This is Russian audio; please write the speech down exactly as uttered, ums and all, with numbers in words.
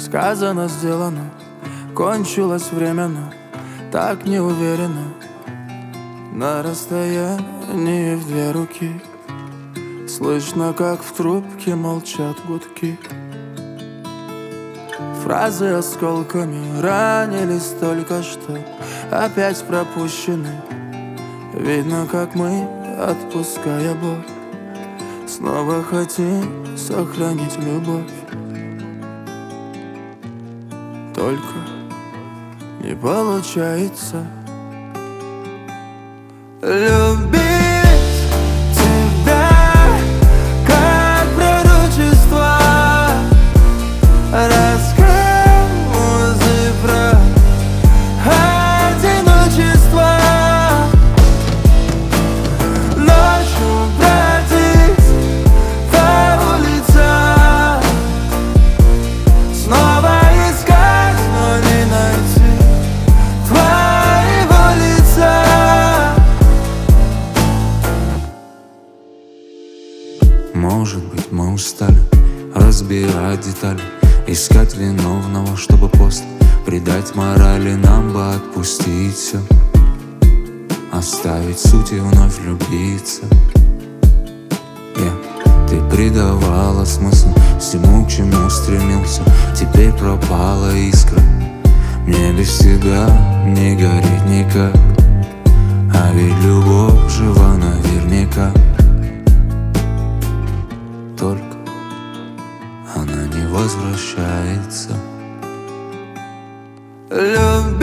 Сказано, сделано, кончилось время, но так неуверенно. На расстоянии в две руки слышно, как в трубке молчат гудки. Фразы осколками ранились только что, опять пропущены. Видно, как мы, отпуская боль, снова хотим сохранить любовь. Только не получается любить тебя, как пророчество, рассказы про одиночество. Ночью бродить по улицам, снова искать, но не найти твоего лица. Может быть, мы устали разбирать детали, искать виновного, чтобы после придать морали. Нам бы отпустить все, оставить суть и вновь влюбиться. yeah. Ты придавала смысл всему, к чему стремился. Теперь пропала искра, мне без тебя не гореть никак. А ведь любовь жива наверняка, только она не возвращается. Любить